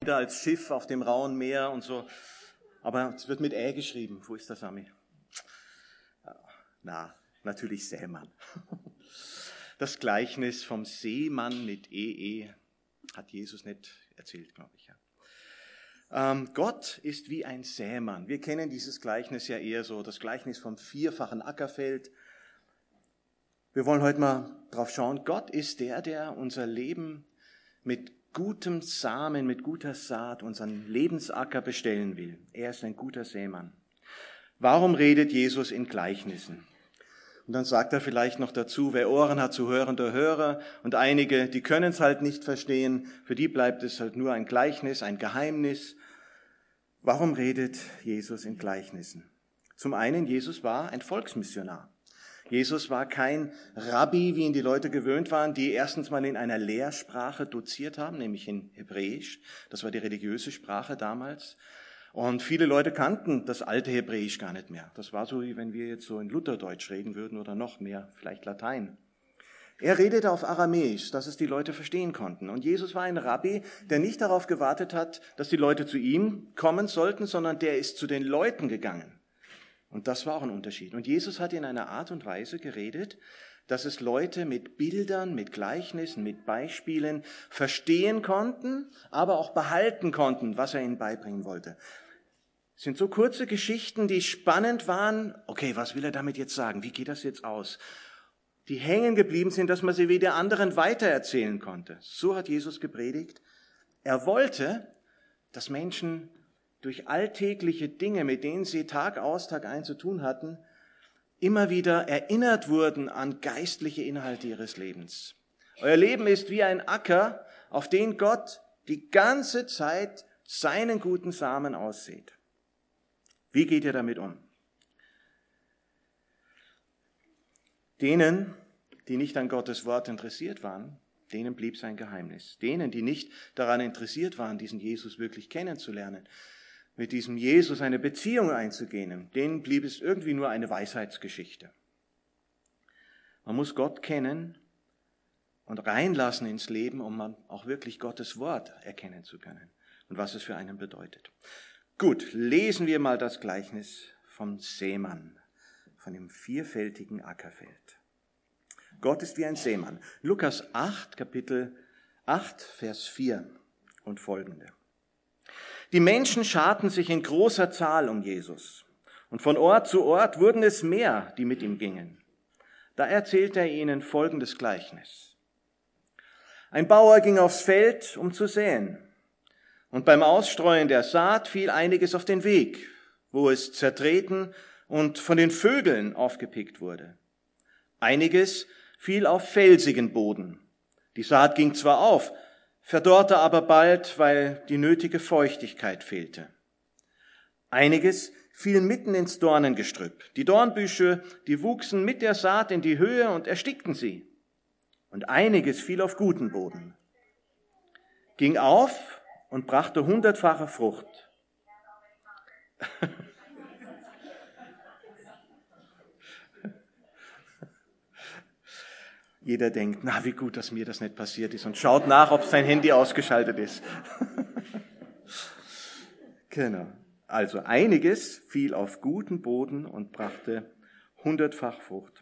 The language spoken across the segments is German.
wieder als Schiff auf dem rauen Meer und so. Aber es wird mit Ä geschrieben. Wo ist der Sami? Na, natürlich Sämann. Das Gleichnis vom Seemann mit EE hat Jesus nicht erzählt, glaube ich. Gott ist wie ein Sämann. Wir kennen dieses Gleichnis ja eher so, das Gleichnis vom vierfachen Ackerfeld. Wir wollen heute mal drauf schauen. Gott ist der unser Leben mit gutem Samen, mit guter Saat, unseren Lebensacker bestellen will. Er ist ein guter Sämann. Warum redet Jesus in Gleichnissen? Und dann sagt er vielleicht noch dazu, wer Ohren hat zu hören, der höre. Und einige, die können es halt nicht verstehen, für die bleibt es halt nur ein Gleichnis, ein Geheimnis. Warum redet Jesus in Gleichnissen? Zum einen, Jesus war ein Volksmissionar. Jesus war kein Rabbi, wie ihn die Leute gewöhnt waren, die erstens mal in einer Lehrsprache doziert haben, nämlich in Hebräisch. Das war die religiöse Sprache damals. Und viele Leute kannten das alte Hebräisch gar nicht mehr. Das war so, wie wenn wir jetzt so in Lutherdeutsch reden würden oder noch mehr, vielleicht Latein. Er redete auf Aramäisch, dass es die Leute verstehen konnten. Und Jesus war ein Rabbi, der nicht darauf gewartet hat, dass die Leute zu ihm kommen sollten, sondern der ist zu den Leuten gegangen. Und das war auch ein Unterschied. Und Jesus hat in einer Art und Weise geredet, dass es Leute mit Bildern, mit Gleichnissen, mit Beispielen verstehen konnten, aber auch behalten konnten, was er ihnen beibringen wollte. Es sind so kurze Geschichten, die spannend waren. Okay, was will er damit jetzt sagen? Wie geht das jetzt aus? Die hängen geblieben sind, dass man sie wieder anderen weitererzählen konnte. So hat Jesus gepredigt. Er wollte, dass Menschen durch alltägliche Dinge, mit denen sie Tag aus, Tag ein zu tun hatten, immer wieder erinnert wurden an geistliche Inhalte ihres Lebens. Euer Leben ist wie ein Acker, auf den Gott die ganze Zeit seinen guten Samen aussät. Wie geht ihr damit um? Denen, die nicht an Gottes Wort interessiert waren, denen blieb sein Geheimnis. Denen, die nicht daran interessiert waren, diesen Jesus wirklich kennenzulernen, mit diesem Jesus eine Beziehung einzugehen, denen blieb es irgendwie nur eine Weisheitsgeschichte. Man muss Gott kennen und reinlassen ins Leben, um man auch wirklich Gottes Wort erkennen zu können und was es für einen bedeutet. Gut, lesen wir mal das Gleichnis vom Sämann, von dem vierfältigen Ackerfeld. Gott ist wie ein Sämann. Lukas 8, Kapitel 8, Vers 4 und folgende. Die Menschen scharten sich in großer Zahl um Jesus, und von Ort zu Ort wurden es mehr, die mit ihm gingen. Da erzählte er ihnen folgendes Gleichnis. Ein Bauer ging aufs Feld, um zu säen, und beim Ausstreuen der Saat fiel einiges auf den Weg, wo es zertreten und von den Vögeln aufgepickt wurde. Einiges fiel auf felsigen Boden. Die Saat ging zwar auf, verdorrte aber bald, weil die nötige Feuchtigkeit fehlte. Einiges fiel mitten ins Dornengestrüpp. Die Dornbüsche, die wuchsen mit der Saat in die Höhe und erstickten sie. Und einiges fiel auf guten Boden, ging auf und brachte 100-fache Frucht. Jeder denkt, na, wie gut, dass mir das nicht passiert ist, und schaut nach, ob sein Handy ausgeschaltet ist. Genau. Also einiges fiel auf guten Boden und brachte 100-fach Frucht.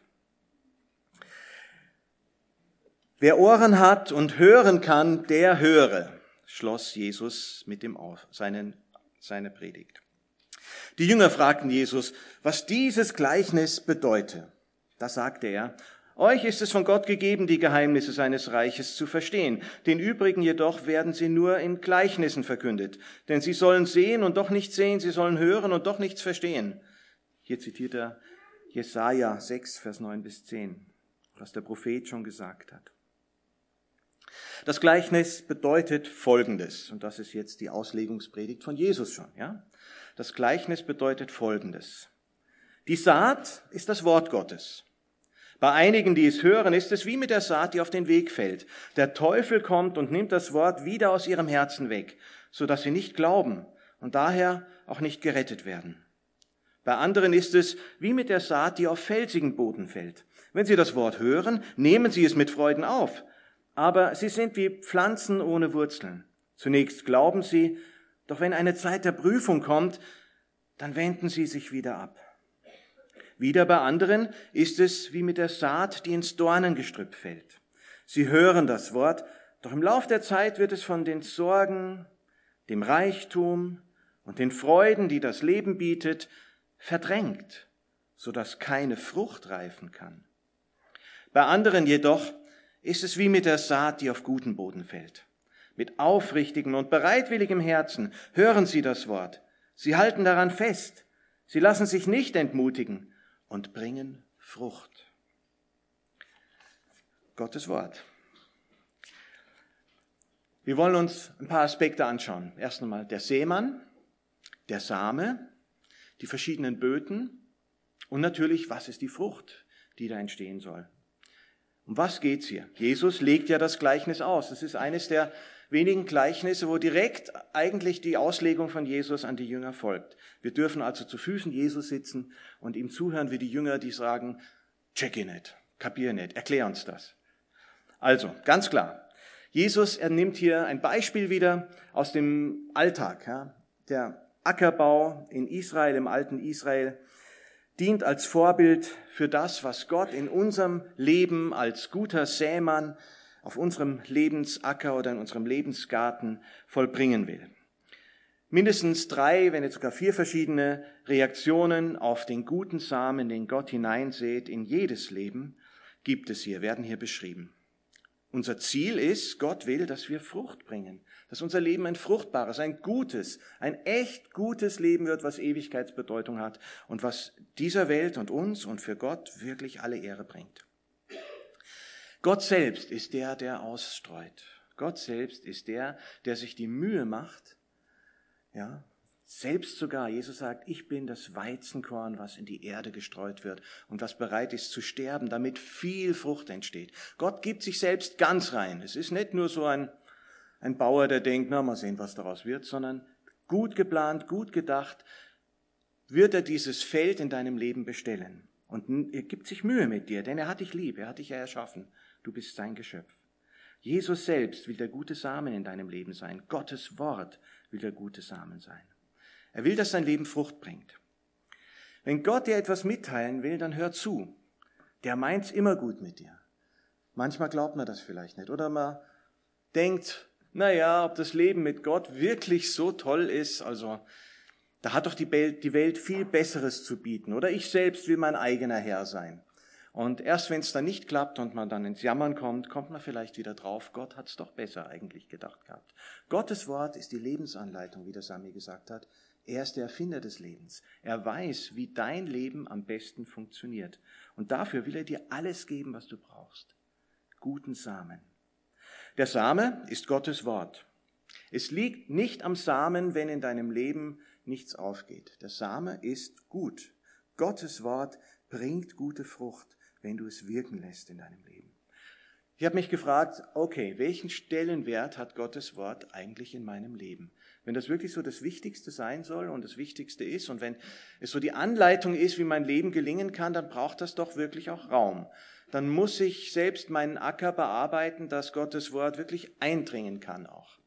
Wer Ohren hat und hören kann, der höre, schloss Jesus mit seine Predigt. Die Jünger fragten Jesus, was dieses Gleichnis bedeute. Da sagte er, euch ist es von Gott gegeben, die Geheimnisse seines Reiches zu verstehen. Den übrigen jedoch werden sie nur in Gleichnissen verkündet. Denn sie sollen sehen und doch nicht sehen, sie sollen hören und doch nichts verstehen. Hier zitiert er Jesaja 6, Vers 9 bis 10, was der Prophet schon gesagt hat. Das Gleichnis bedeutet Folgendes, und das ist jetzt die Auslegungspredigt von Jesus schon, ja? Das Gleichnis bedeutet Folgendes. Die Saat ist das Wort Gottes. Bei einigen, die es hören, ist es wie mit der Saat, die auf den Weg fällt. Der Teufel kommt und nimmt das Wort wieder aus ihrem Herzen weg, sodass sie nicht glauben und daher auch nicht gerettet werden. Bei anderen ist es wie mit der Saat, die auf felsigen Boden fällt. Wenn sie das Wort hören, nehmen sie es mit Freuden auf, aber sie sind wie Pflanzen ohne Wurzeln. Zunächst glauben sie, doch wenn eine Zeit der Prüfung kommt, dann wenden sie sich wieder ab. Wieder bei anderen ist es wie mit der Saat, die ins Dornengestrüpp fällt. Sie hören das Wort, doch im Lauf der Zeit wird es von den Sorgen, dem Reichtum und den Freuden, die das Leben bietet, verdrängt, sodass keine Frucht reifen kann. Bei anderen jedoch ist es wie mit der Saat, die auf guten Boden fällt. Mit aufrichtigem und bereitwilligem Herzen hören sie das Wort. Sie halten daran fest. Sie lassen sich nicht entmutigen und bringen Frucht. Gottes Wort. Wir wollen uns ein paar Aspekte anschauen. Erst einmal der Sämann, der Same, die verschiedenen Böden und natürlich, was ist die Frucht, die da entstehen soll. Um was geht's hier? Jesus legt ja das Gleichnis aus. Das ist eines der wenigen Gleichnisse, wo direkt eigentlich die Auslegung von Jesus an die Jünger folgt. Wir dürfen also zu Füßen Jesus sitzen und ihm zuhören, wie die Jünger, die sagen, check it nicht, kapier nicht, erklär uns das. Also, ganz klar, Jesus, er nimmt hier ein Beispiel wieder aus dem Alltag. Ja. Der Ackerbau in Israel, im alten Israel, dient als Vorbild für das, was Gott in unserem Leben als guter Sämann auf unserem Lebensacker oder in unserem Lebensgarten vollbringen will. Mindestens 3, wenn nicht sogar 4 verschiedene Reaktionen auf den guten Samen, den Gott hineinsät in jedes Leben, gibt es hier, werden hier beschrieben. Unser Ziel ist, Gott will, dass wir Frucht bringen, dass unser Leben ein fruchtbares, ein gutes, ein echt gutes Leben wird, was Ewigkeitsbedeutung hat und was dieser Welt und uns und für Gott wirklich alle Ehre bringt. Gott selbst ist der, der ausstreut. Gott selbst ist der, der sich die Mühe macht, ja, selbst sogar, Jesus sagt, ich bin das Weizenkorn, was in die Erde gestreut wird und was bereit ist zu sterben, damit viel Frucht entsteht. Gott gibt sich selbst ganz rein. Es ist nicht nur so ein Bauer, der denkt, na, mal sehen, was daraus wird, sondern gut geplant, gut gedacht, wird er dieses Feld in deinem Leben bestellen. Und er gibt sich Mühe mit dir, denn er hat dich lieb, er hat dich ja erschaffen. Du bist sein Geschöpf. Jesus selbst will der gute Samen in deinem Leben sein. Gottes Wort will der gute Samen sein. Er will, dass dein Leben Frucht bringt. Wenn Gott dir etwas mitteilen will, dann hör zu. Der meint's immer gut mit dir. Manchmal glaubt man das vielleicht nicht. Oder man denkt, ob das Leben mit Gott wirklich so toll ist, also da hat doch die Welt viel Besseres zu bieten. Oder ich selbst will mein eigener Herr sein. Und erst wenn es dann nicht klappt und man dann ins Jammern kommt, kommt man vielleicht wieder drauf, Gott hat's doch besser eigentlich gedacht gehabt. Gottes Wort ist die Lebensanleitung, wie der Sami gesagt hat. Er ist der Erfinder des Lebens. Er weiß, wie dein Leben am besten funktioniert. Und dafür will er dir alles geben, was du brauchst. Guten Samen. Der Same ist Gottes Wort. Es liegt nicht am Samen, wenn in deinem Leben nichts aufgeht. Der Same ist gut. Gottes Wort bringt gute Frucht, wenn du es wirken lässt in deinem Leben. Ich habe mich gefragt, okay, welchen Stellenwert hat Gottes Wort eigentlich in meinem Leben? Wenn das wirklich so das Wichtigste sein soll und das Wichtigste ist und wenn es so die Anleitung ist, wie mein Leben gelingen kann, dann braucht das doch wirklich auch Raum. Dann muss ich selbst meinen Acker bearbeiten, dass Gottes Wort wirklich eindringen kann auch.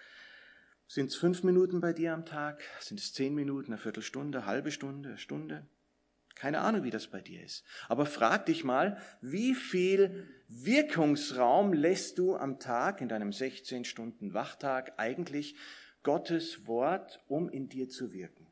Sind es 5 Minuten bei dir am Tag? Sind es 10 Minuten, eine Viertelstunde, halbe Stunde, Stunde? Keine Ahnung, wie das bei dir ist. Aber frag dich mal, wie viel Wirkungsraum lässt du am Tag in deinem 16-Stunden-Wachtag eigentlich Gottes Wort, um in dir zu wirken?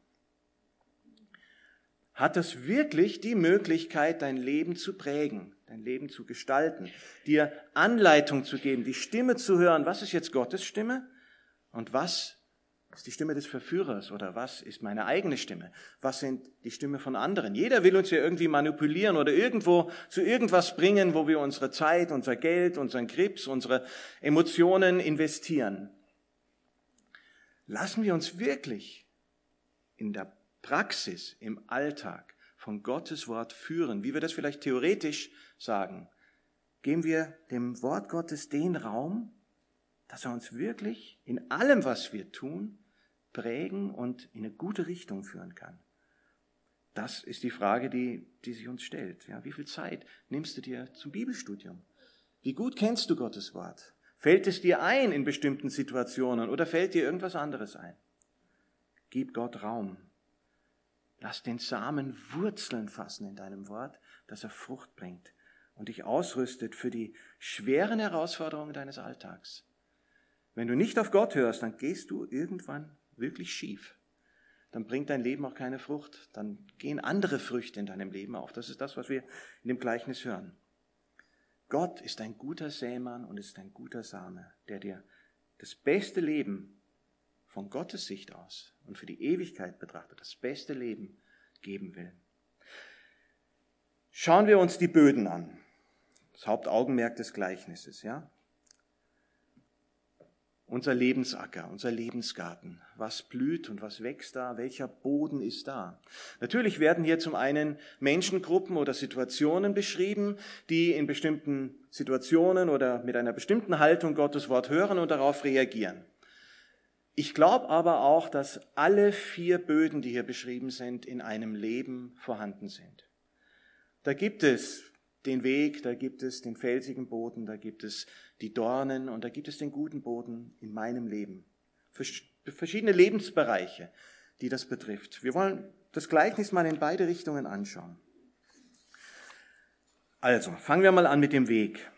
Hat das wirklich die Möglichkeit, dein Leben zu prägen, dein Leben zu gestalten, dir Anleitung zu geben, die Stimme zu hören? Was ist jetzt Gottes Stimme und was ist die Stimme des Verführers oder was ist meine eigene Stimme? Was sind die Stimme von anderen? Jeder will uns ja irgendwie manipulieren oder irgendwo zu irgendwas bringen, wo wir unsere Zeit, unser Geld, unseren Grips, unsere Emotionen investieren. Lassen wir uns wirklich in der Praxis, im Alltag von Gottes Wort führen, wie wir das vielleicht theoretisch sagen. Geben wir dem Wort Gottes den Raum, dass er uns wirklich in allem, was wir tun, prägen und in eine gute Richtung führen kann. Das ist die Frage, die sich uns stellt. Ja, wie viel Zeit nimmst du dir zum Bibelstudium? Wie gut kennst du Gottes Wort? Fällt es dir ein in bestimmten Situationen oder fällt dir irgendwas anderes ein? Gib Gott Raum. Lass den Samen Wurzeln fassen in deinem Wort, dass er Frucht bringt und dich ausrüstet für die schweren Herausforderungen deines Alltags. Wenn du nicht auf Gott hörst, dann gehst du irgendwann wirklich schief. Dann bringt dein Leben auch keine Frucht. Dann gehen andere Früchte in deinem Leben auf. Das ist das, was wir in dem Gleichnis hören. Gott ist ein guter Sämann und ist ein guter Same, der dir das beste Leben von Gottes Sicht aus und für die Ewigkeit betrachtet, das beste Leben geben will. Schauen wir uns die Böden an. Das Hauptaugenmerk des Gleichnisses, ja? Unser Lebensacker, unser Lebensgarten. Was blüht und was wächst da? Welcher Boden ist da? Natürlich werden hier zum einen Menschengruppen oder Situationen beschrieben, die in bestimmten Situationen oder mit einer bestimmten Haltung Gottes Wort hören und darauf reagieren. Ich glaube aber auch, dass alle 4 Böden, die hier beschrieben sind, in einem Leben vorhanden sind. Da gibt es den Weg, da gibt es den felsigen Boden, da gibt es die Dornen und da gibt es den guten Boden in meinem Leben. Verschiedene Lebensbereiche, die das betrifft. Wir wollen das Gleichnis mal in beide Richtungen anschauen. Also, fangen wir mal an mit dem Weg.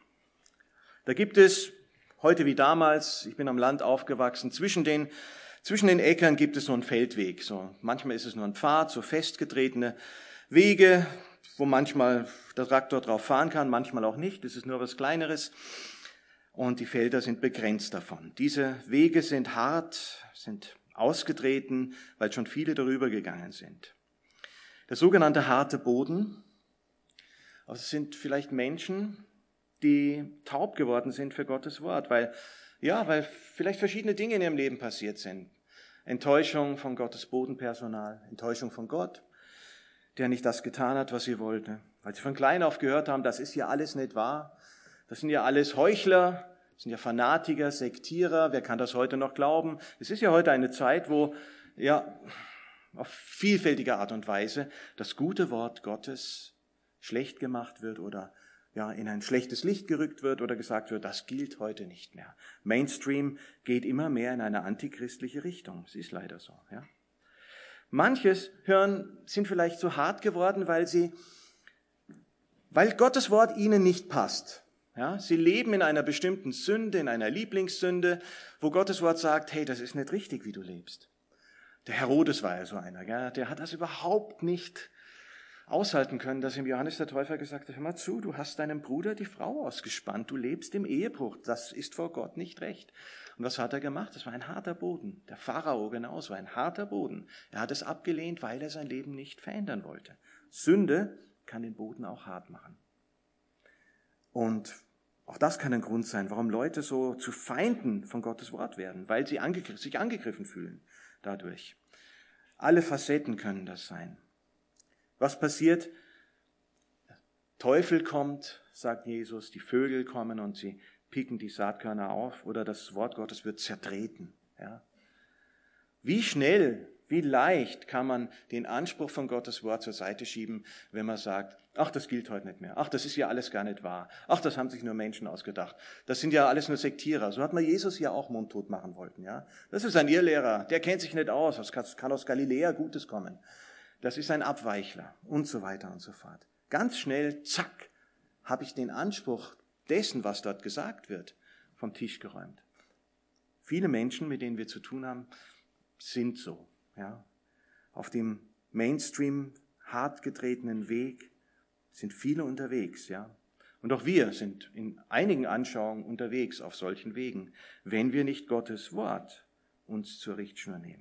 Da gibt es, heute wie damals, ich bin am Land aufgewachsen, zwischen den Äckern gibt es so einen Feldweg. So, manchmal ist es nur ein Pfad, so festgetretene Wege, wo manchmal der Traktor drauf fahren kann, manchmal auch nicht. Das ist nur was Kleineres. Und die Felder sind begrenzt davon. Diese Wege sind hart, sind ausgetreten, weil schon viele darüber gegangen sind. Der sogenannte harte Boden, also es sind vielleicht Menschen, die taub geworden sind für Gottes Wort, weil vielleicht verschiedene Dinge in ihrem Leben passiert sind. Enttäuschung von Gottes Bodenpersonal, Enttäuschung von Gott, der nicht das getan hat, was sie wollte. Weil sie von klein auf gehört haben, das ist ja alles nicht wahr. Das sind ja alles Heuchler, das sind ja Fanatiker, Sektierer. Wer kann das heute noch glauben? Es ist ja heute eine Zeit, wo auf vielfältige Art und Weise das gute Wort Gottes schlecht gemacht wird oder in ein schlechtes Licht gerückt wird oder gesagt wird, das gilt heute nicht mehr. Mainstream geht immer mehr in eine antichristliche Richtung. Es ist leider so, ja. Manches sind vielleicht so hart geworden, weil Gottes Wort ihnen nicht passt. Ja, sie leben in einer bestimmten Sünde, in einer Lieblingssünde, wo Gottes Wort sagt, hey, das ist nicht richtig, wie du lebst. Der Herodes war ja so einer, ja, der hat das überhaupt nicht aushalten können, dass ihm Johannes der Täufer gesagt hat, hör mal zu, du hast deinem Bruder die Frau ausgespannt, du lebst im Ehebruch, das ist vor Gott nicht recht. Und was hat er gemacht? Das war ein harter Boden. Der Pharao genauso, ein harter Boden. Er hat es abgelehnt, weil er sein Leben nicht verändern wollte. Sünde kann den Boden auch hart machen. Und auch das kann ein Grund sein, warum Leute so zu Feinden von Gottes Wort werden, weil sie sich angegriffen fühlen dadurch. Alle Facetten können das sein. Was passiert? Der Teufel kommt, sagt Jesus, die Vögel kommen und sie picken die Saatkörner auf oder das Wort Gottes wird zertreten. Ja. Wie schnell, wie leicht kann man den Anspruch von Gottes Wort zur Seite schieben, wenn man sagt, ach, das gilt heute nicht mehr, ach, das ist ja alles gar nicht wahr, ach, das haben sich nur Menschen ausgedacht, das sind ja alles nur Sektierer. So hat man Jesus ja auch mundtot machen wollten. Ja. Das ist ein Irrlehrer, der kennt sich nicht aus, es kann aus Galiläa Gutes kommen. Das ist ein Abweichler und so weiter und so fort. Ganz schnell, zack, habe ich den Anspruch dessen, was dort gesagt wird, vom Tisch geräumt. Viele Menschen, mit denen wir zu tun haben, sind so. Ja. Auf dem Mainstream hart getretenen Weg sind viele unterwegs. Ja. Und auch wir sind in einigen Anschauungen unterwegs auf solchen Wegen, wenn wir nicht Gottes Wort uns zur Richtschnur nehmen.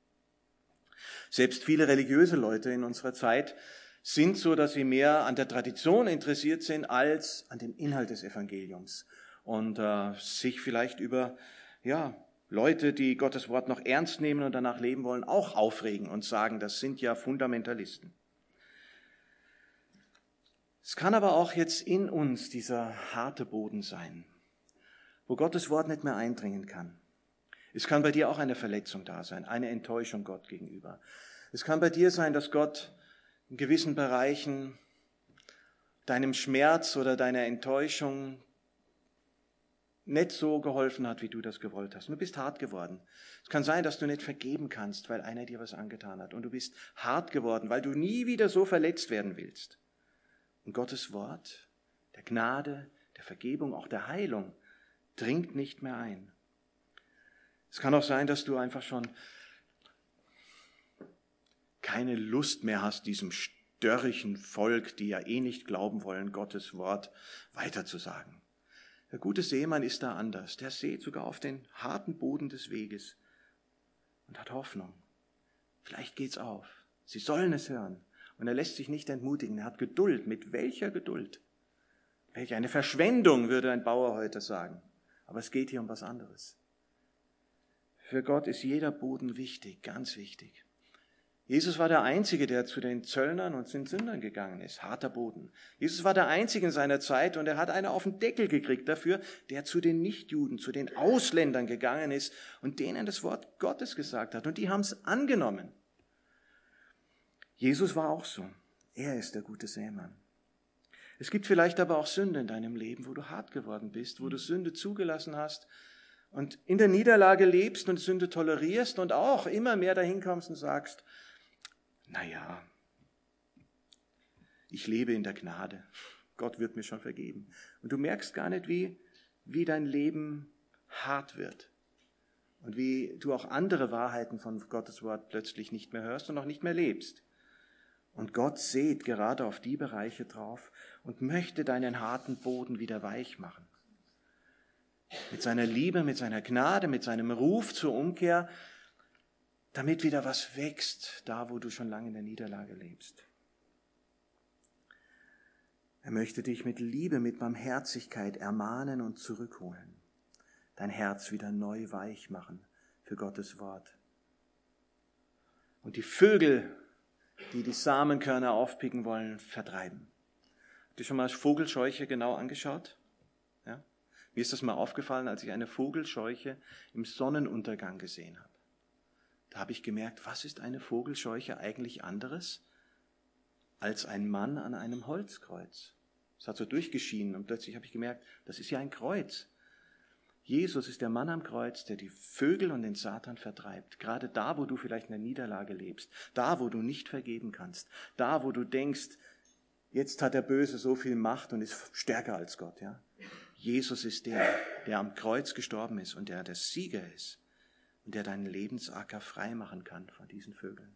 Selbst viele religiöse Leute in unserer Zeit sind so, dass sie mehr an der Tradition interessiert sind als an dem Inhalt des Evangeliums und sich vielleicht über Leute, die Gottes Wort noch ernst nehmen und danach leben wollen, auch aufregen und sagen, das sind ja Fundamentalisten. Es kann aber auch jetzt in uns dieser harte Boden sein, wo Gottes Wort nicht mehr eindringen kann. Es kann bei dir auch eine Verletzung da sein, eine Enttäuschung Gott gegenüber. Es kann bei dir sein, dass Gott in gewissen Bereichen deinem Schmerz oder deiner Enttäuschung nicht so geholfen hat, wie du das gewollt hast. Und du bist hart geworden. Es kann sein, dass du nicht vergeben kannst, weil einer dir was angetan hat. Und du bist hart geworden, weil du nie wieder so verletzt werden willst. Und Gottes Wort, der Gnade, der Vergebung, auch der Heilung, dringt nicht mehr ein. Es kann auch sein, dass du einfach schon keine Lust mehr hast, diesem störrischen Volk, die ja eh nicht glauben wollen, Gottes Wort weiterzusagen. Der gute Seemann ist da anders. Der sät sogar auf den harten Boden des Weges und hat Hoffnung. Vielleicht geht's auf. Sie sollen es hören. Und er lässt sich nicht entmutigen. Er hat Geduld. Mit welcher Geduld? Welche eine Verschwendung, würde ein Bauer heute sagen. Aber es geht hier um was anderes. Für Gott ist jeder Boden wichtig, ganz wichtig. Jesus war der Einzige, der zu den Zöllnern und den Sündern gegangen ist. Harter Boden. Jesus war der Einzige in seiner Zeit und er hat eine auf den Deckel gekriegt dafür, der zu den Nichtjuden, zu den Ausländern gegangen ist und denen das Wort Gottes gesagt hat. Und die haben es angenommen. Jesus war auch so. Er ist der gute Sämann. Es gibt vielleicht aber auch Sünde in deinem Leben, wo du hart geworden bist, wo du Sünde zugelassen hast und in der Niederlage lebst und Sünde tolerierst und auch immer mehr dahin kommst und sagst, naja, ich lebe in der Gnade. Gott wird mir schon vergeben. Und du merkst gar nicht, wie dein Leben hart wird. Und wie du auch andere Wahrheiten von Gottes Wort plötzlich nicht mehr hörst und auch nicht mehr lebst. Und Gott sät gerade auf die Bereiche drauf und möchte deinen harten Boden wieder weich machen. Mit seiner Liebe, mit seiner Gnade, mit seinem Ruf zur Umkehr, damit wieder was wächst, da wo du schon lange in der Niederlage lebst. Er möchte dich mit Liebe, mit Barmherzigkeit ermahnen und zurückholen. Dein Herz wieder neu weich machen für Gottes Wort. Und die Vögel, die die Samenkörner aufpicken wollen, vertreiben. Habt ihr schon mal Vogelscheuche genau angeschaut? Ja? Mir ist das mal aufgefallen, als ich eine Vogelscheuche im Sonnenuntergang gesehen habe. Da habe ich gemerkt, was ist eine Vogelscheuche eigentlich anderes als ein Mann an einem Holzkreuz? Es hat so durchgeschienen und plötzlich habe ich gemerkt, das ist ja ein Kreuz. Jesus ist der Mann am Kreuz, der die Vögel und den Satan vertreibt. Gerade da, wo du vielleicht in der Niederlage lebst, da, wo du nicht vergeben kannst, da, wo du denkst, jetzt hat der Böse so viel Macht und ist stärker als Gott. Ja? Jesus ist der am Kreuz gestorben ist und der Sieger ist. Und der deinen Lebensacker frei machen kann von diesen Vögeln.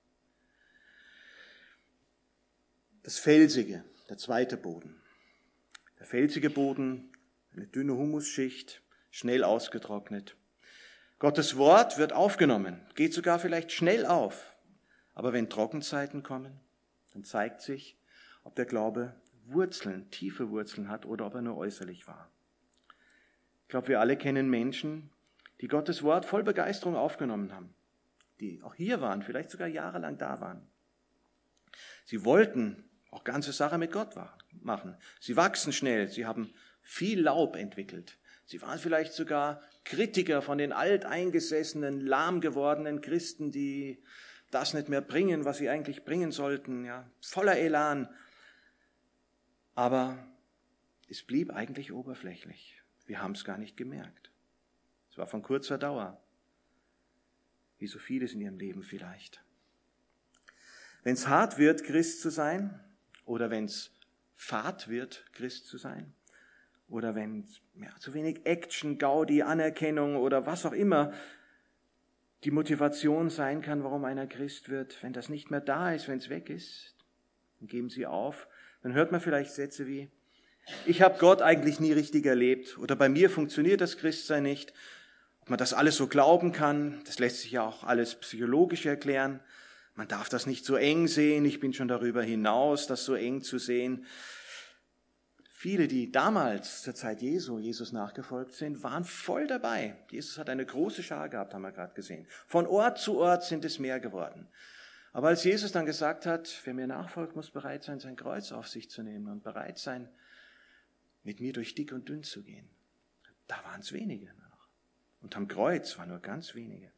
Das Felsige, der zweite Boden. Der felsige Boden, eine dünne Humusschicht, schnell ausgetrocknet. Gottes Wort wird aufgenommen, geht sogar vielleicht schnell auf. Aber wenn Trockenzeiten kommen, dann zeigt sich, ob der Glaube Wurzeln, tiefe Wurzeln hat oder ob er nur äußerlich war. Ich glaube, wir alle kennen Menschen, die Gottes Wort voll Begeisterung aufgenommen haben, die auch hier waren, vielleicht sogar jahrelang da waren. Sie wollten auch ganze Sache mit Gott machen. Sie wachsen schnell, sie haben viel Laub entwickelt. Sie waren vielleicht sogar Kritiker von den alteingesessenen, lahm gewordenen Christen, die das nicht mehr bringen, was sie eigentlich bringen sollten, ja, voller Elan. Aber es blieb eigentlich oberflächlich. Wir haben es gar nicht gemerkt. Es war von kurzer Dauer, wie so vieles in ihrem Leben vielleicht. Wenn es hart wird, Christ zu sein, oder wenn es fad wird, Christ zu sein, oder wenn zu wenig Action, Gaudi, Anerkennung oder was auch immer die Motivation sein kann, warum einer Christ wird, wenn das nicht mehr da ist, wenn es weg ist, dann geben sie auf. Dann hört man vielleicht Sätze wie, ich habe Gott eigentlich nie richtig erlebt oder bei mir funktioniert das Christsein nicht. Ob man das alles so glauben kann, das lässt sich ja auch alles psychologisch erklären. Man darf das nicht so eng sehen, ich bin schon darüber hinaus, das so eng zu sehen. Viele, die damals zur Zeit Jesus nachgefolgt sind, waren voll dabei. Jesus hat eine große Schar gehabt, haben wir gerade gesehen. Von Ort zu Ort sind es mehr geworden. Aber als Jesus dann gesagt hat, wer mir nachfolgt, muss bereit sein, sein Kreuz auf sich zu nehmen und bereit sein, mit mir durch dick und dünn zu gehen. Da waren es wenige noch. Und am Kreuz waren nur ganz wenige.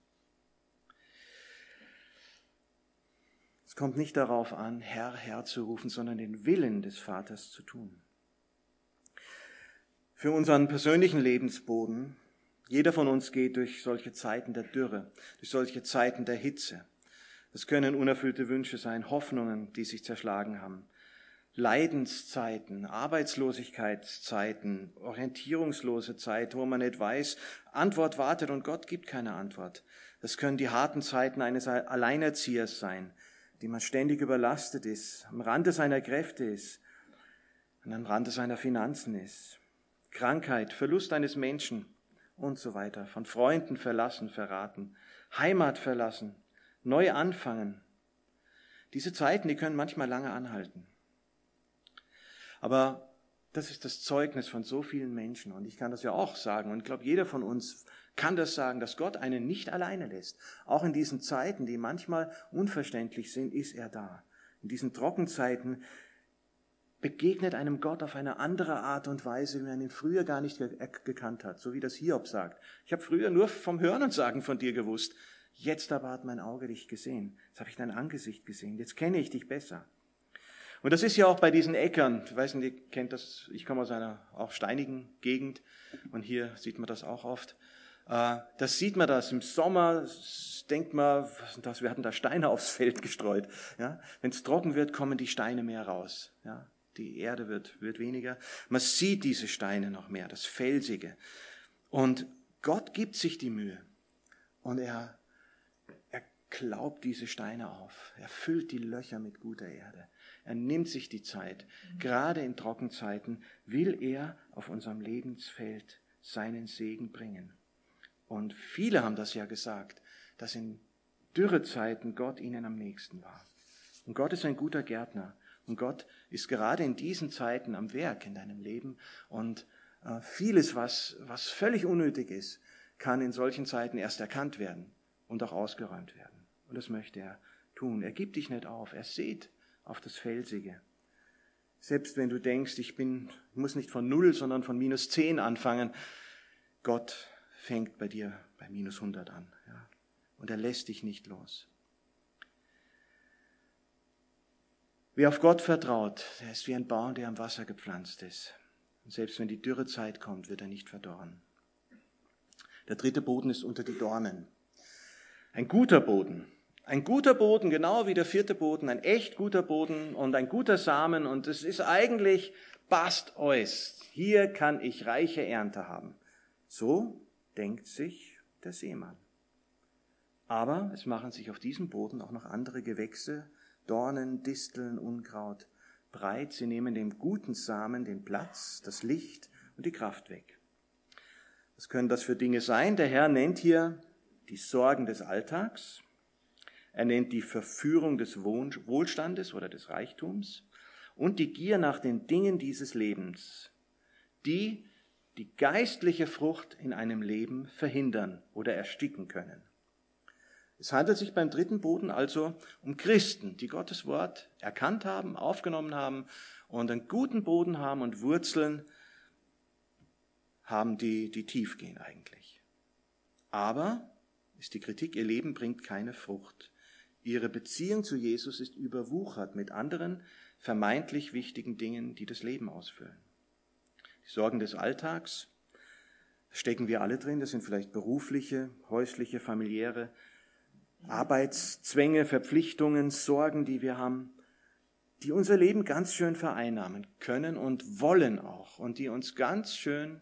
Es kommt nicht darauf an, Herr, Herr zu rufen, sondern den Willen des Vaters zu tun. für unseren persönlichen Lebensboden. Jeder von uns geht durch solche Zeiten der Dürre, durch solche Zeiten der Hitze. Das können unerfüllte Wünsche sein, Hoffnungen, die sich zerschlagen haben, Leidenszeiten, Arbeitslosigkeitszeiten, orientierungslose Zeit, wo man nicht weiß, Antwort wartet und Gott gibt keine Antwort. Das können die harten Zeiten eines Alleinerziehers sein, die man ständig überlastet ist, am Rande seiner Kräfte ist, am Rande seiner Finanzen ist. Krankheit, Verlust eines Menschen und so weiter, von Freunden verlassen, verraten, Heimat verlassen, neu anfangen. Diese Zeiten, die können manchmal lange anhalten. Aber das ist das Zeugnis von so vielen Menschen und ich kann das ja auch sagen und ich glaube, jeder von uns kann das sagen, dass Gott einen nicht alleine lässt. Auch in diesen Zeiten, die manchmal unverständlich sind, ist er da. In diesen Trockenzeiten begegnet einem Gott auf eine andere Art und Weise, wie man ihn früher gar nicht gekannt hat, so wie das Hiob sagt. Ich habe früher nur vom Hören und Sagen von dir gewusst, jetzt aber hat mein Auge dich gesehen, jetzt habe ich dein Angesicht gesehen, jetzt kenne ich dich besser. Und das ist ja auch bei diesen Äckern, ich weiß nicht, ihr kennt das, ich komme aus einer auch steinigen Gegend und hier sieht man das auch oft. Das sieht man das im Sommer, denkt man, wir hatten da Steine aufs Feld gestreut. Ja? Wenn es trocken wird, kommen die Steine mehr raus. Ja? Die Erde wird weniger. Man sieht diese Steine noch mehr, das Felsige. Und Gott gibt sich die Mühe und er klaubt diese Steine auf. Er füllt die Löcher mit guter Erde. Er nimmt sich die Zeit. Gerade in Trockenzeiten will er auf unserem Lebensfeld seinen Segen bringen. Und viele haben das ja gesagt, dass in Dürrezeiten Gott ihnen am nächsten war. Und Gott ist ein guter Gärtner. Und Gott ist gerade in diesen Zeiten am Werk in deinem Leben. Und vieles, was völlig unnötig ist, kann in solchen Zeiten erst erkannt werden und auch ausgeräumt werden. Und das möchte er tun. Er gibt dich nicht auf. Er sieht auf das Felsige. Selbst wenn du denkst, ich muss nicht von 0, sondern von -10 anfangen, Gott fängt bei dir bei -100 an. Ja? Und er lässt dich nicht los. Wer auf Gott vertraut, der ist wie ein Baum, der am Wasser gepflanzt ist. Und selbst wenn die Dürrezeit kommt, wird er nicht verdorren. Der dritte Boden ist unter die Dornen. Ein guter Boden. Ein guter Boden, genau wie der vierte Boden, ein echt guter Boden und ein guter Samen. Und es ist eigentlich, passt euch, hier kann ich reiche Ernte haben. So denkt sich der Seemann. Aber es machen sich auf diesem Boden auch noch andere Gewächse, Dornen, Disteln, Unkraut breit. Sie nehmen dem guten Samen den Platz, das Licht und die Kraft weg. Was können das für Dinge sein? Der Herr nennt hier die Sorgen des Alltags. Er nennt die Verführung des Wohlstandes oder des Reichtums und die Gier nach den Dingen dieses Lebens, die die geistliche Frucht in einem Leben verhindern oder ersticken können. Es handelt sich beim dritten Boden also um Christen, die Gottes Wort erkannt haben, aufgenommen haben und einen guten Boden haben und Wurzeln haben, die tief gehen eigentlich. Aber ist die Kritik, ihr Leben bringt keine Frucht. Ihre Beziehung zu Jesus ist überwuchert mit anderen vermeintlich wichtigen Dingen, die das Leben ausfüllen. Die Sorgen des Alltags, da stecken wir alle drin, das sind vielleicht berufliche, häusliche, familiäre Arbeitszwänge, Verpflichtungen, Sorgen, die wir haben, die unser Leben ganz schön vereinnahmen können und wollen auch und die uns ganz schön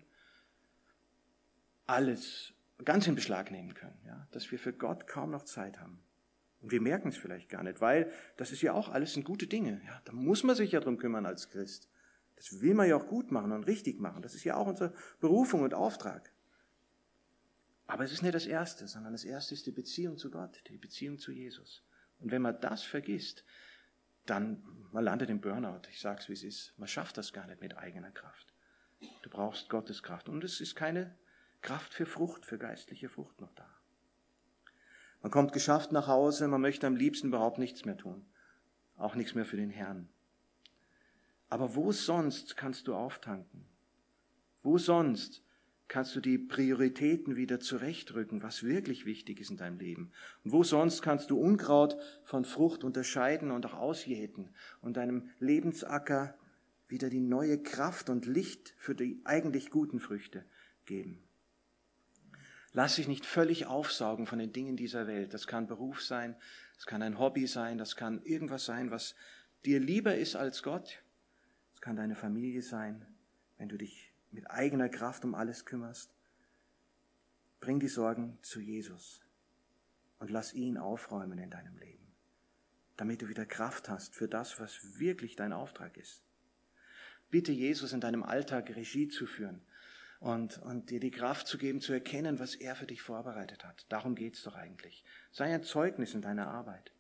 alles ganz in Beschlag nehmen können, ja, dass wir für Gott kaum noch Zeit haben. Und wir merken es vielleicht gar nicht, weil das ist ja auch alles sind gute Dinge. Ja, da muss man sich ja drum kümmern als Christ. Das will man ja auch gut machen und richtig machen. Das ist ja auch unsere Berufung und Auftrag. Aber es ist nicht das Erste, sondern das Erste ist die Beziehung zu Gott, die Beziehung zu Jesus. Und wenn man das vergisst, dann man landet im Burnout. Ich sage es, wie es ist. Man schafft das gar nicht mit eigener Kraft. Du brauchst Gottes Kraft. Und es ist keine Kraft für Frucht, für geistliche Frucht noch da. Man kommt geschafft nach Hause, man möchte am liebsten überhaupt nichts mehr tun. Auch nichts mehr für den Herrn. Aber wo sonst kannst du auftanken? Wo sonst kannst du die Prioritäten wieder zurechtrücken, was wirklich wichtig ist in deinem Leben? Und wo sonst kannst du Unkraut von Frucht unterscheiden und auch ausjäten und deinem Lebensacker wieder die neue Kraft und Licht für die eigentlich guten Früchte geben. Lass dich nicht völlig aufsaugen von den Dingen dieser Welt. Das kann Beruf sein, das kann ein Hobby sein, das kann irgendwas sein, was dir lieber ist als Gott. Es kann deine Familie sein, wenn du dich mit eigener Kraft um alles kümmerst. Bring die Sorgen zu Jesus und lass ihn aufräumen in deinem Leben, damit du wieder Kraft hast für das, was wirklich dein Auftrag ist. Bitte Jesus in deinem Alltag Regie zu führen und dir die Kraft zu geben, zu erkennen, was er für dich vorbereitet hat. Darum geht's doch eigentlich. Sei ein Zeugnis in deiner Arbeit.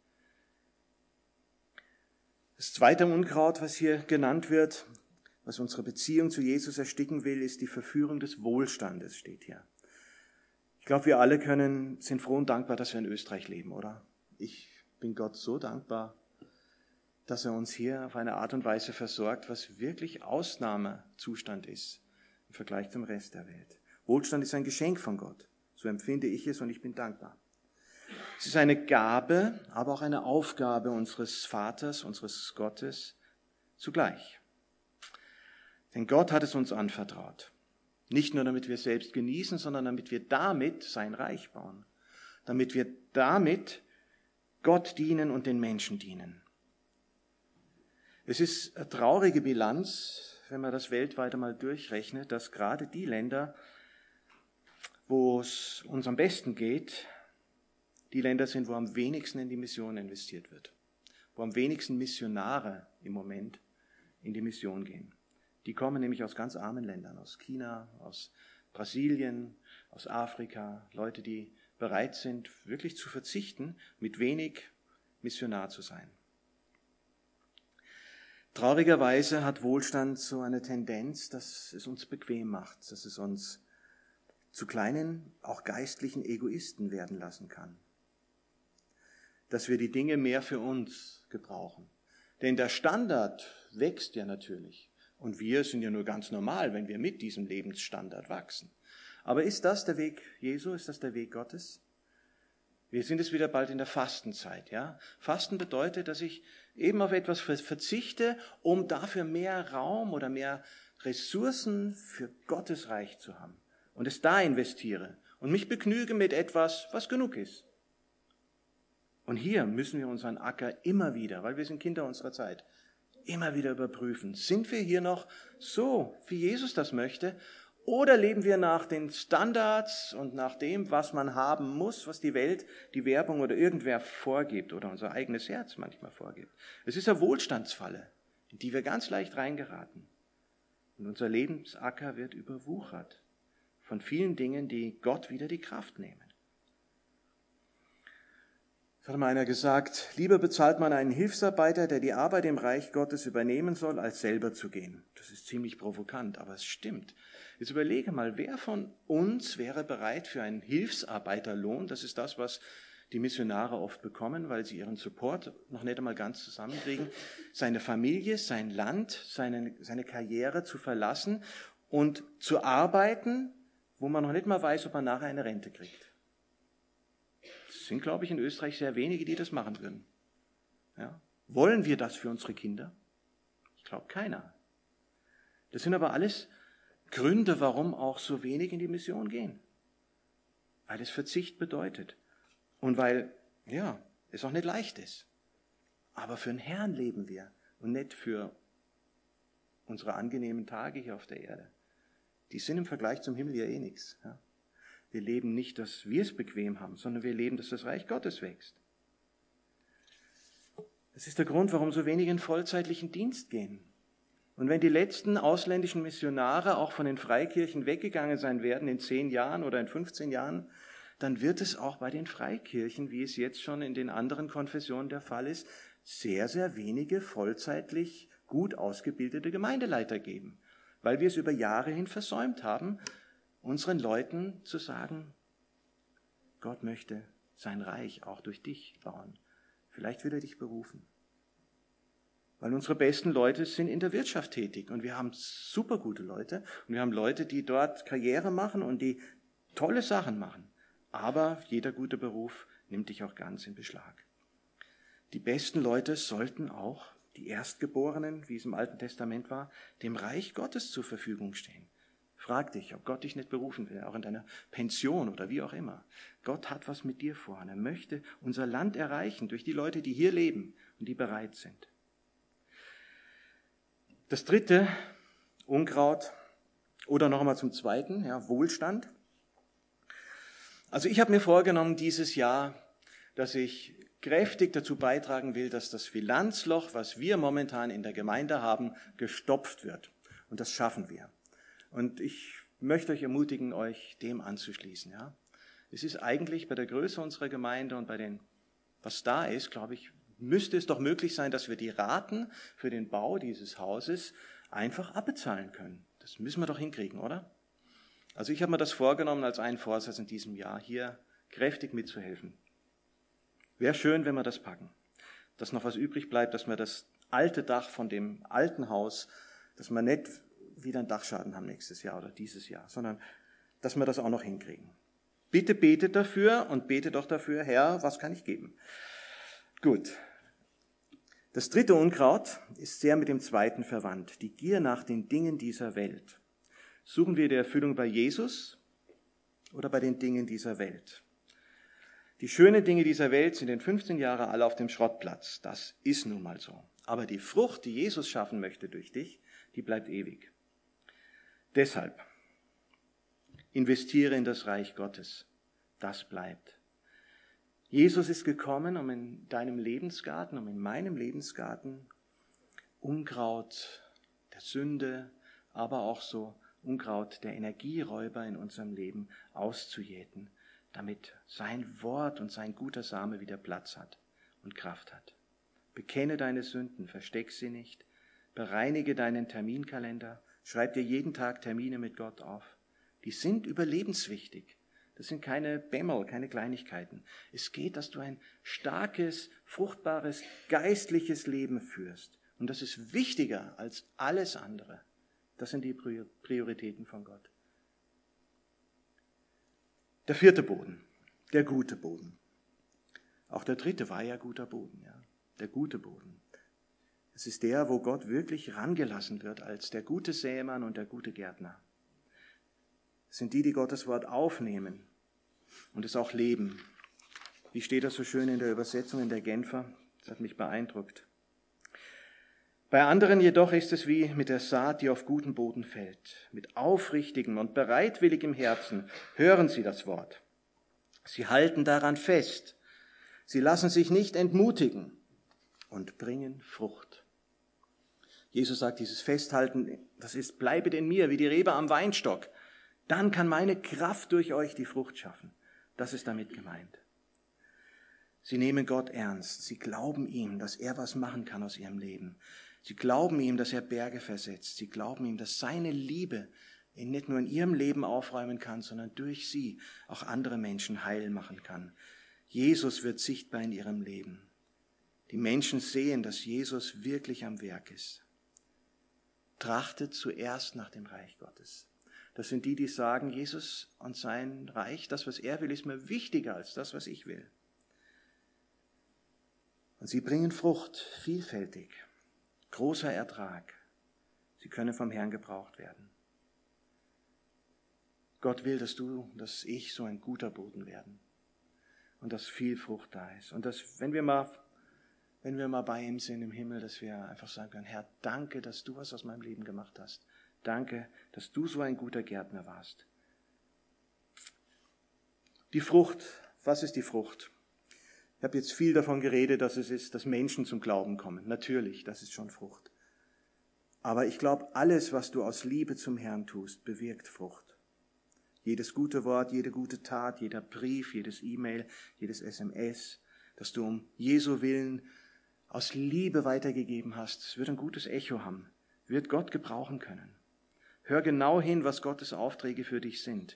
Das zweite Unkraut, was hier genannt wird, was unsere Beziehung zu Jesus ersticken will, ist die Verführung des Wohlstandes, steht hier. Ich glaube, wir alle sind froh und dankbar, dass wir in Österreich leben, oder? Ich bin Gott so dankbar, dass er uns hier auf eine Art und Weise versorgt, was wirklich Ausnahmezustand ist im Vergleich zum Rest der Welt. Wohlstand ist ein Geschenk von Gott. So empfinde ich es und ich bin dankbar. Es ist eine Gabe, aber auch eine Aufgabe unseres Vaters, unseres Gottes zugleich. Denn Gott hat es uns anvertraut. Nicht nur, damit wir es selbst genießen, sondern damit wir damit sein Reich bauen. Damit wir damit Gott dienen und den Menschen dienen. Es ist eine traurige Bilanz, wenn man das weltweit einmal durchrechnet, dass gerade die Länder, wo es uns am besten geht, die Länder sind, wo am wenigsten in die Mission investiert wird. Wo am wenigsten Missionare im Moment in die Mission gehen. Die kommen nämlich aus ganz armen Ländern, aus China, aus Brasilien, aus Afrika. Leute, die bereit sind, wirklich zu verzichten, mit wenig Missionar zu sein. Traurigerweise hat Wohlstand so eine Tendenz, dass es uns bequem macht, dass es uns zu kleinen, auch geistlichen Egoisten werden lassen kann. Dass wir die Dinge mehr für uns gebrauchen. Denn der Standard wächst ja natürlich. Und wir sind ja nur ganz normal, wenn wir mit diesem Lebensstandard wachsen. Aber ist das der Weg Jesu? Ist das der Weg Gottes? Wir sind jetzt wieder bald in der Fastenzeit. Ja? Fasten bedeutet, dass ich eben auf etwas verzichte, um dafür mehr Raum oder mehr Ressourcen für Gottes Reich zu haben. Und es da investiere und mich begnüge mit etwas, was genug ist. Und hier müssen wir unseren Acker immer wieder, weil wir sind Kinder unserer Zeit, immer wieder überprüfen. Sind wir hier noch so, wie Jesus das möchte? Oder leben wir nach den Standards und nach dem, was man haben muss, was die Welt, die Werbung oder irgendwer vorgibt oder unser eigenes Herz manchmal vorgibt? Es ist eine Wohlstandsfalle, in die wir ganz leicht reingeraten. Und unser Lebensacker wird überwuchert von vielen Dingen, die Gott wieder die Kraft nehmen. Es hat mal einer gesagt, lieber bezahlt man einen Hilfsarbeiter, der die Arbeit im Reich Gottes übernehmen soll, als selber zu gehen. Das ist ziemlich provokant, aber es stimmt. Jetzt überlege mal, wer von uns wäre bereit für einen Hilfsarbeiterlohn? Das ist das, was die Missionare oft bekommen, weil sie ihren Support noch nicht einmal ganz zusammenkriegen, seine Familie, sein Land, seine Karriere zu verlassen und zu arbeiten, wo man noch nicht mal weiß, ob man nachher eine Rente kriegt. Es sind, glaube ich, in Österreich sehr wenige, die das machen würden. Ja? Wollen wir das für unsere Kinder? Ich glaube, keiner. Das sind aber alles Gründe, warum auch so wenig in die Mission gehen. Weil es Verzicht bedeutet. Und weil, ja, es auch nicht leicht ist. Aber für den Herrn leben wir und nicht für unsere angenehmen Tage hier auf der Erde. Die sind im Vergleich zum Himmel ja eh nichts. Ja? Wir leben nicht, dass wir es bequem haben, sondern wir leben, dass das Reich Gottes wächst. Das ist der Grund, warum so wenige in vollzeitlichen Dienst gehen. Und wenn die letzten ausländischen Missionare auch von den Freikirchen weggegangen sein werden in 10 Jahren oder in 15 Jahren, dann wird es auch bei den Freikirchen, wie es jetzt schon in den anderen Konfessionen der Fall ist, sehr, sehr wenige vollzeitlich gut ausgebildete Gemeindeleiter geben, weil wir es über Jahre hin versäumt haben, unseren Leuten zu sagen, Gott möchte sein Reich auch durch dich bauen. Vielleicht will er dich berufen. Weil unsere besten Leute sind in der Wirtschaft tätig und wir haben super gute Leute und wir haben Leute, die dort Karriere machen und die tolle Sachen machen. Aber jeder gute Beruf nimmt dich auch ganz in Beschlag. Die besten Leute sollten auch die Erstgeborenen, wie es im Alten Testament war, dem Reich Gottes zur Verfügung stehen. Frag dich, ob Gott dich nicht berufen will, auch in deiner Pension oder wie auch immer. Gott hat was mit dir vor und er möchte unser Land erreichen durch die Leute, die hier leben und die bereit sind. Das dritte, Unkraut, oder noch einmal zum zweiten, ja, Wohlstand. Also ich habe mir vorgenommen dieses Jahr, dass ich kräftig dazu beitragen will, dass das Finanzloch, was wir momentan in der Gemeinde haben, gestopft wird. Und das schaffen wir. Und ich möchte euch ermutigen, euch dem anzuschließen. Ja? Es ist eigentlich bei der Größe unserer Gemeinde und bei dem, was da ist, glaube ich, müsste es doch möglich sein, dass wir die Raten für den Bau dieses Hauses einfach abbezahlen können. Das müssen wir doch hinkriegen, oder? Also ich habe mir das vorgenommen als einen Vorsatz in diesem Jahr, hier kräftig mitzuhelfen. Wäre schön, wenn wir das packen. Dass noch was übrig bleibt, dass wir das alte Dach von dem alten Haus, dass wir nicht wieder einen Dachschaden haben nächstes Jahr oder dieses Jahr, sondern dass wir das auch noch hinkriegen. Bitte betet dafür und betet doch dafür, Herr, was kann ich geben? Gut. Das dritte Unkraut ist sehr mit dem zweiten verwandt, die Gier nach den Dingen dieser Welt. Suchen wir die Erfüllung bei Jesus oder bei den Dingen dieser Welt? Die schönen Dinge dieser Welt sind in 15 Jahren alle auf dem Schrottplatz. Das ist nun mal so. Aber die Frucht, die Jesus schaffen möchte durch dich, die bleibt ewig. Deshalb investiere in das Reich Gottes. Das bleibt. Jesus ist gekommen, um in deinem Lebensgarten, um in meinem Lebensgarten Unkraut der Sünde, aber auch so Unkraut der Energieräuber in unserem Leben auszujäten, damit sein Wort und sein guter Same wieder Platz hat und Kraft hat. Bekenne deine Sünden, versteck sie nicht, bereinige deinen Terminkalender, schreib dir jeden Tag Termine mit Gott auf. Die sind überlebenswichtig. Das sind keine Bämmel, keine Kleinigkeiten. Es geht, dass du ein starkes, fruchtbares, geistliches Leben führst. Und das ist wichtiger als alles andere. Das sind die Prioritäten von Gott. Der vierte Boden, der gute Boden. Auch der dritte war ja guter Boden, ja. Der gute Boden. Es ist der, wo Gott wirklich rangelassen wird als der gute Sämann und der gute Gärtner. Es sind die Gottes Wort aufnehmen und es auch leben. Wie steht das so schön in der Übersetzung in der Genfer? Das hat mich beeindruckt. Bei anderen jedoch ist es wie mit der Saat, die auf guten Boden fällt. Mit aufrichtigem und bereitwilligem Herzen hören sie das Wort. Sie halten daran fest. Sie lassen sich nicht entmutigen und bringen Frucht. Jesus sagt, dieses Festhalten, das ist, bleibet in mir, wie die Rebe am Weinstock. Dann kann meine Kraft durch euch die Frucht schaffen. Das ist damit gemeint. Sie nehmen Gott ernst. Sie glauben ihm, dass er was machen kann aus ihrem Leben. Sie glauben ihm, dass er Berge versetzt. Sie glauben ihm, dass seine Liebe ihn nicht nur in ihrem Leben aufräumen kann, sondern durch sie auch andere Menschen heil machen kann. Jesus wird sichtbar in ihrem Leben. Die Menschen sehen, dass Jesus wirklich am Werk ist. Trachtet zuerst nach dem Reich Gottes. Das sind die, die sagen, Jesus und sein Reich, das, was er will, ist mir wichtiger als das, was ich will. Und sie bringen Frucht, vielfältig, großer Ertrag. Sie können vom Herrn gebraucht werden. Gott will, dass ich so ein guter Boden werden und dass viel Frucht da ist. Und dass, wenn wir mal bei ihm sind im Himmel, dass wir einfach sagen können, Herr, danke, dass du was aus meinem Leben gemacht hast. Danke, dass du so ein guter Gärtner warst. Die Frucht, was ist die Frucht? Ich habe jetzt viel davon geredet, dass es ist, dass Menschen zum Glauben kommen. Natürlich, das ist schon Frucht. Aber ich glaube, alles, was du aus Liebe zum Herrn tust, bewirkt Frucht. Jedes gute Wort, jede gute Tat, jeder Brief, jedes E-Mail, jedes SMS, das du um Jesu Willen aus Liebe weitergegeben hast, es wird ein gutes Echo haben, wird Gott gebrauchen können. Hör genau hin, was Gottes Aufträge für dich sind.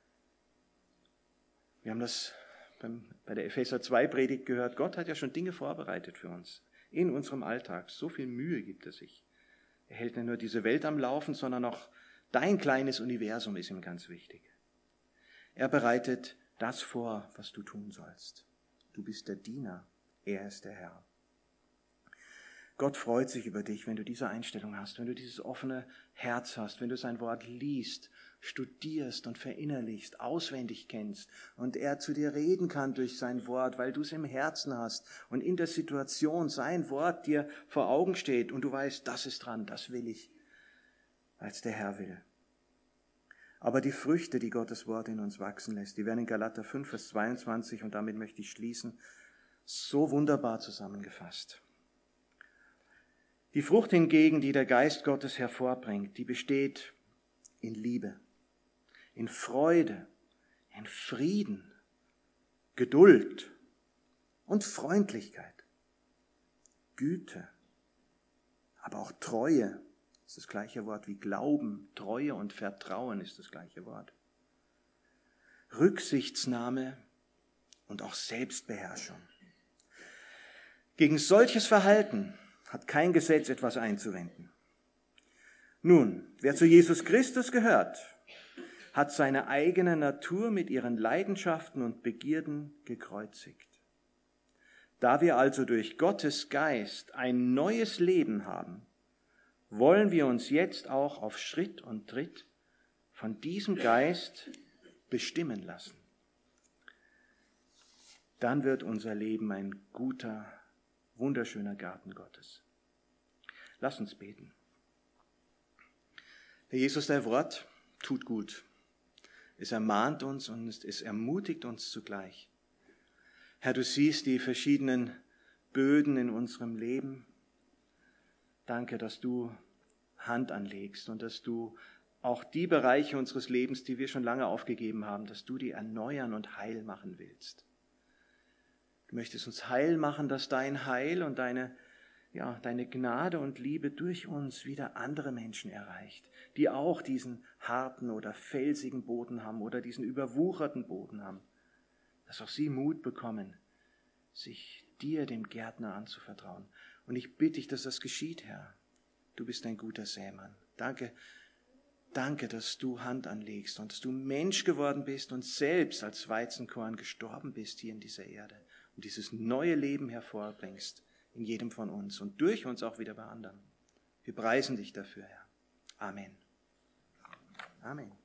Wir haben das bei der Epheser 2 Predigt gehört. Gott hat ja schon Dinge vorbereitet für uns in unserem Alltag. So viel Mühe gibt er sich. Er hält nicht nur diese Welt am Laufen, sondern auch dein kleines Universum ist ihm ganz wichtig. Er bereitet das vor, was du tun sollst. Du bist der Diener, er ist der Herr. Gott freut sich über dich, wenn du diese Einstellung hast, wenn du dieses offene Herz hast, wenn du sein Wort liest, studierst und verinnerlichst, auswendig kennst und er zu dir reden kann durch sein Wort, weil du es im Herzen hast und in der Situation sein Wort dir vor Augen steht und du weißt, das ist dran, das will ich, weil es der Herr will. Aber die Früchte, die Gottes Wort in uns wachsen lässt, die werden in Galater 5, Vers 22, und damit möchte ich schließen, so wunderbar zusammengefasst. Die Frucht hingegen, die der Geist Gottes hervorbringt, die besteht in Liebe, in Freude, in Frieden, Geduld und Freundlichkeit, Güte, aber auch Treue, ist das gleiche Wort wie Glauben, Treue und Vertrauen ist das gleiche Wort, Rücksichtsnahme und auch Selbstbeherrschung. Gegen solches Verhalten hat kein Gesetz etwas einzuwenden. Nun, wer zu Jesus Christus gehört, hat seine eigene Natur mit ihren Leidenschaften und Begierden gekreuzigt. Da wir also durch Gottes Geist ein neues Leben haben, wollen wir uns jetzt auch auf Schritt und Tritt von diesem Geist bestimmen lassen. Dann wird unser Leben ein guter, wunderschöner Garten Gottes. Lass uns beten. Herr Jesus, dein Wort tut gut. Es ermahnt uns und es ermutigt uns zugleich. Herr, du siehst die verschiedenen Böden in unserem Leben. Danke, dass du Hand anlegst und dass du auch die Bereiche unseres Lebens, die wir schon lange aufgegeben haben, dass du die erneuern und heil machen willst. Du möchtest uns heil machen, dass dein Heil und deine Gnade und Liebe durch uns wieder andere Menschen erreicht, die auch diesen harten oder felsigen Boden haben oder diesen überwucherten Boden haben, dass auch sie Mut bekommen, sich dir, dem Gärtner, anzuvertrauen. Und ich bitte dich, dass das geschieht, Herr. Du bist ein guter Sämann. Danke, dass du Hand anlegst und dass du Mensch geworden bist und selbst als Weizenkorn gestorben bist hier in dieser Erde und dieses neue Leben hervorbringst in jedem von uns und durch uns auch wieder bei anderen. Wir preisen dich dafür, Herr. Amen. Amen.